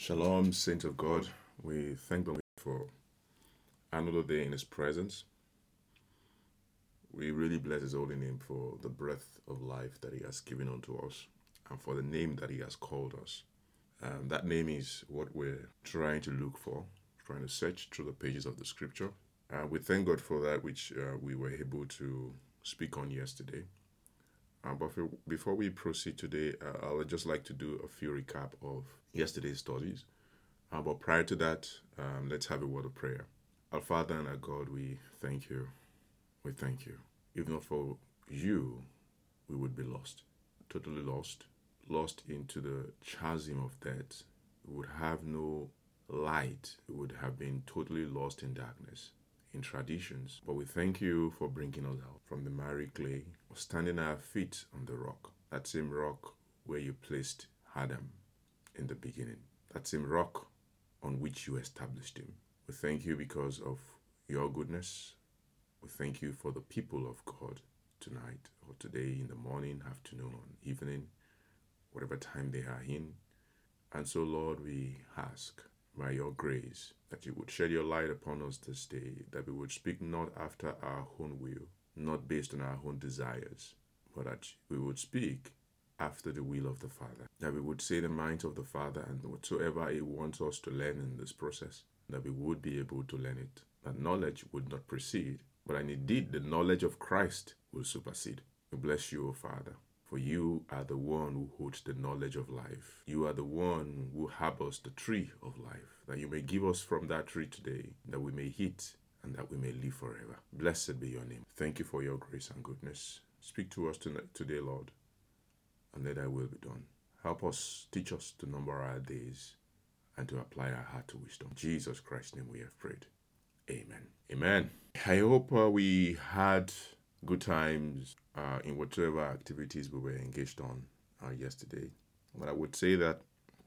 Shalom, saints of God. We thank the Lord for another day in His presence. We really bless His holy name for the breath of life that He has given unto us and for the name that He has called us. That name is what we're trying to look for, trying to search through the pages of the scripture. And we thank God for that which we were able to speak on yesterday. Before we proceed today, I would just like to do a few recap of yesterday's studies. But prior to that, let's have a word of prayer. Our Father and our God, we thank you. We thank you. If not for you, we would be lost, totally lost into the chasm of death. We would have no light. We would have been totally lost in darkness, in traditions. But we thank you for bringing us out from the miry clay, standing our feet on the rock, that same rock where you placed Adam in the beginning, that same rock on which you established him. We thank you because of your goodness. We thank you for the people of God tonight or today, in the morning, afternoon, evening, whatever time they are in. And so, Lord, we ask by your grace that you would shed your light upon us this day, that we would speak not after our own will, not based on our own desires, but that we would speak after the will of the Father, that we would say the mind of the Father, and whatsoever He wants us to learn in this process, that we would be able to learn it. That knowledge would not precede, but indeed the knowledge of Christ will supersede. We bless you, O Father, for you are the one who holds the knowledge of life. You are the one who harbors the tree of life, that you may give us from that tree today, that we may eat and that we may live forever. Blessed be your name. Thank you for your grace and goodness. Speak to us today, Lord, and let thy will be done. Help us, teach us to number our days and to apply our heart to wisdom. In Jesus Christ's name we have prayed. Amen. Amen. I hope we had good times in whatever activities we were engaged on yesterday. But I would say that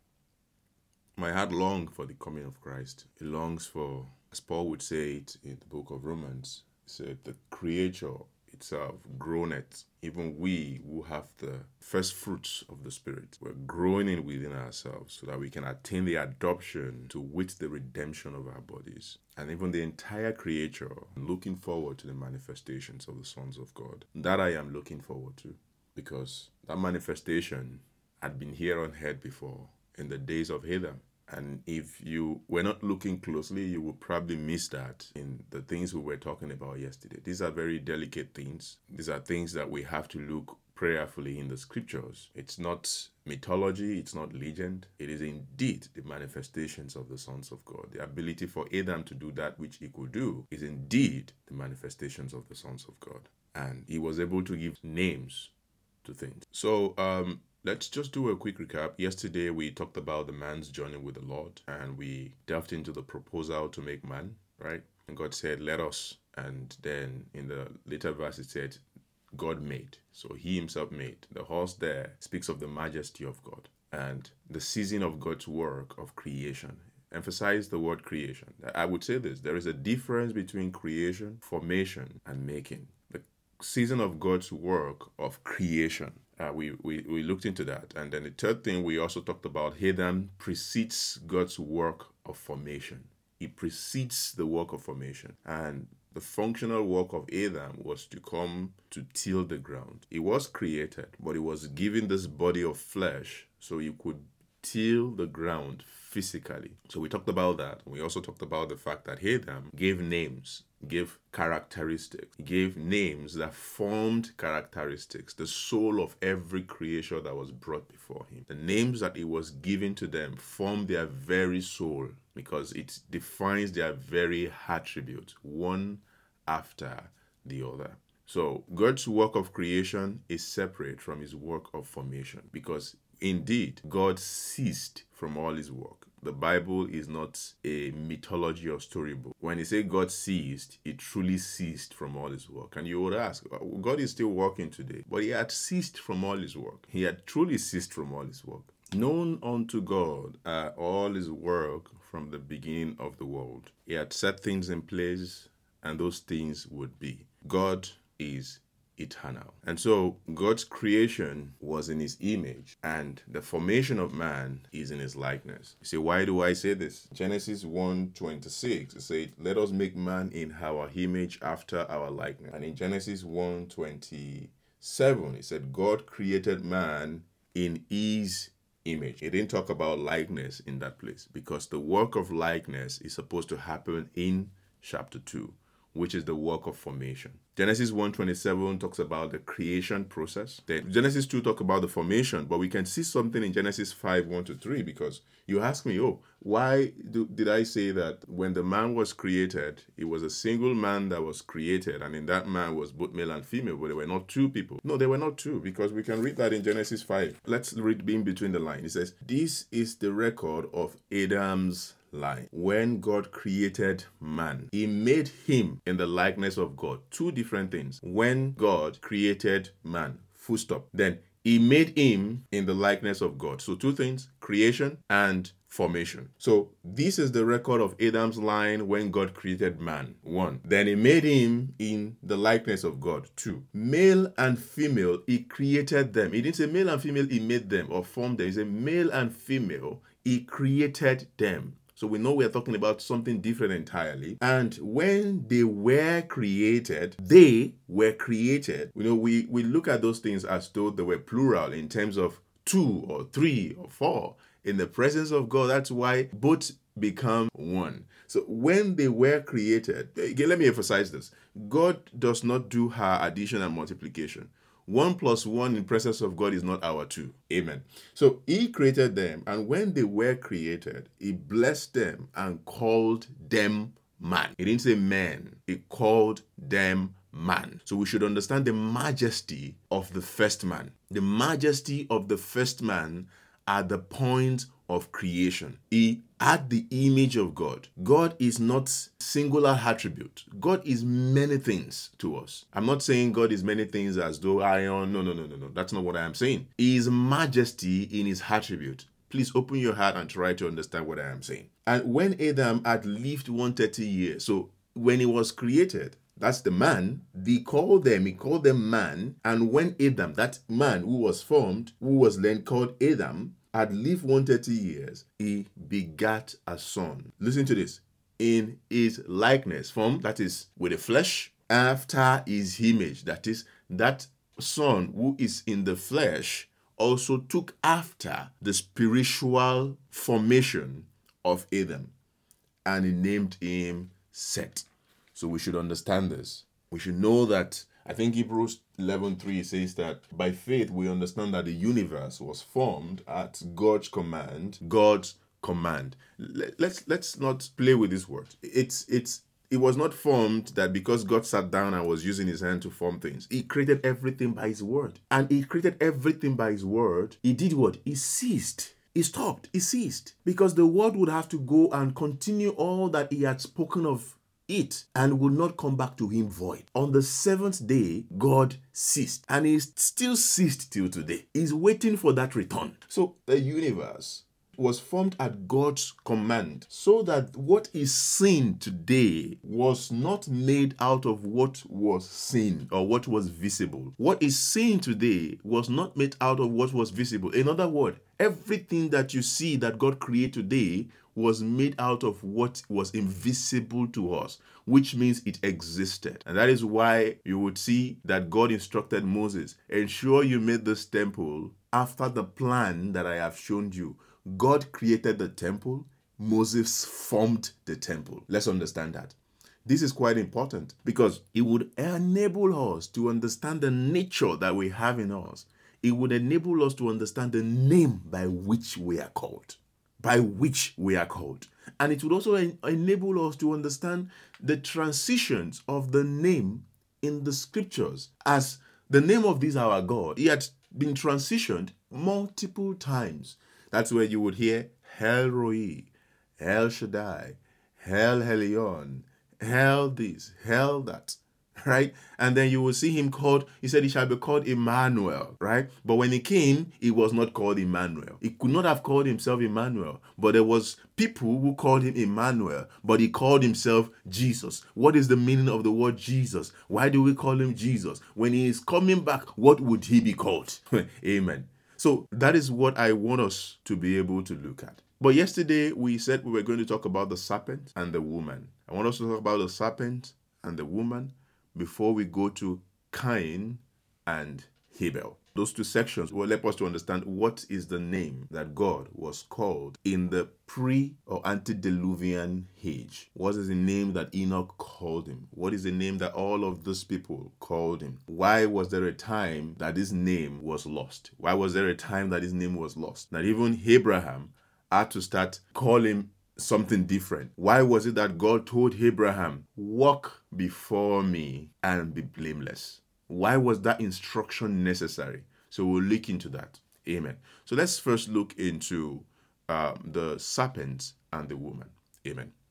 my heart longs for the coming of Christ. It longs for, as Paul would say it in the book of Romans, he said, the creature itself groaneth, even we who have the first fruits of the Spirit. We're growing within ourselves so that we can attain the adoption to wit the redemption of our bodies. And even the entire creature looking forward to the manifestations of the sons of God. That I am looking forward to, because that manifestation had been here on earth before in the days of Adam. And if you were not looking closely, you would probably miss that in the things we were talking about yesterday. These are very delicate things. These are things that we have to look prayerfully in the scriptures. It's not mythology, it's not legend. It is indeed the manifestations of the sons of God. The ability for Adam to do that which he could do is indeed the manifestations of the sons of God. And he was able to give names to things. So, let's just do a quick recap. Yesterday, we talked about the man's journey with the Lord, and we delved into the proposal to make man, right? And God said, let us. And then in the later verse, it said, God made. So he himself made. The horse there speaks of the majesty of God and the season of God's work of creation. Emphasize the word creation. I would say this, there is a difference between creation, formation, and making. The season of God's work of creation. We looked into that. And then the third thing, we also talked about Adam precedes God's work of formation. It precedes the work of formation. And the functional work of Adam was to come to till the ground. He was created, but he was given this body of flesh so he could till the ground physically. So we talked about that. We also talked about the fact that Adam gave names, gave characteristics, gave names that formed characteristics, the soul of every creature that was brought before him. The names that he was given to them formed their very soul because it defines their very attributes, one after the other. So God's work of creation is separate from his work of formation because indeed God ceased from all his work. The Bible is not a mythology or storybook. When you say God ceased, it truly ceased from all his work. And you would ask, God is still working today, but he had ceased from all his work. He had truly ceased from all his work. Known unto God are all his work from the beginning of the world. He had set things in place, and those things would be. God is eternal. And so God's creation was in his image, and the formation of man is in his likeness. You say, why do I say this? Genesis 1:26, it said, let us make man in our image after our likeness. And in Genesis 1:27, it said, God created man in his image. It didn't talk about likeness in that place, because the work of likeness is supposed to happen in chapter 2, which is the work of formation. Genesis 1:27 talks about the creation process. Then Genesis 2 talks about the formation, but we can see something in Genesis 5:1-3, because you ask me, why did I say that when the man was created, it was a single man that was created, and in that man was both male and female, but there were not two people? No, they were not two, because we can read that in Genesis 5. Let's read in between the lines. It says, this is the record of Adam's line. When God created man, he made him in the likeness of God. Two different things. When God created man, full stop. Then he made him in the likeness of God. So two things, creation and formation. So this is the record of Adam's line when God created man. 1. Then he made him in the likeness of God. 2. Male and female, he created them. He didn't say male and female, he made them or formed them. He said male and female, he created them. So we know we are talking about something different entirely. And when they were created, we look at those things as though they were plural in terms of 2 or 3 or 4. In the presence of God, that's why both become one. So when they were created, again, let me emphasize this. God does not do her addition and multiplication. 1 + 1 in presence of God is not our 2. Amen. So he created them, and when they were created, he blessed them and called them man. He didn't say men. He called them man. So we should understand the majesty of the first man. The majesty of the first man at the point of creation. He had the image of God. God is not singular attribute. God is many things to us. I'm not saying God is many things as though iron. No. That's not what I am saying. He is majesty in his attribute. Please open your heart and try to understand what I am saying. And when Adam had lived 130 years, so when he was created, that's the man, he called them man. And when Adam, that man who was formed, who was then called Adam, had lived 130 years, he begat a son. Listen to this. In his likeness, form, that is, with the flesh, after his image, that is, that son who is in the flesh also took after the spiritual formation of Adam, and he named him Seth. So we should understand this. We should know that, I think Hebrews 11:3 says that by faith we understand that the universe was formed at God's command. Let's not play with this word. It was not formed that because God sat down and was using his hand to form things. He created everything by his word. And he created everything by his word. He did what? He ceased. He stopped. He ceased. Because the word would have to go and continue all that he had spoken of it and will not come back to him void. On the 7th day, God ceased, and he still ceased till today. He's waiting for that return. So the universe was formed at God's command, so that what is seen today was not made out of what was seen or what was visible. What is seen today was not made out of what was visible. In other words, everything that you see that God created today was made out of what was invisible to us, which means it existed. And that is why you would see that God instructed Moses, ensure you made this temple after the plan that I have shown you. God created the temple, Moses formed the temple. Let's understand that. This is quite important because it would enable us to understand the nature that we have in us. It would enable us to understand the name by which we are called. And it would also enable us to understand the transitions of the name in the scriptures. As the name of this our God, he had been transitioned multiple times. That's where you would hear El Roi, El Shaddai, El Elyon, El this, El that. right? And then you will see him called, he said he shall be called Emmanuel, right? But when he came, he was not called Emmanuel. He could not have called himself Emmanuel, but there was people who called him Emmanuel, but he called himself Jesus. What is the meaning of the word Jesus? Why do we call him Jesus? When he is coming back, what would he be called? Amen. So that is what I want us to be able to look at. But yesterday we said we were going to talk about the serpent and the woman. I want us to talk about the serpent and the woman before we go to Cain and Abel. Those two sections will help us to understand what is the name that God was called in the pre or antediluvian age. What is the name that Enoch called him? What is the name that all of those people called him? Why was there a time that his name was lost? Why was there a time that his name was lost? That even Abraham had to start calling something different. Why was it that God told Abraham, walk before me and be blameless? Why was that instruction necessary? So we'll look into that. Amen. So let's first look into the serpent and the woman. Amen.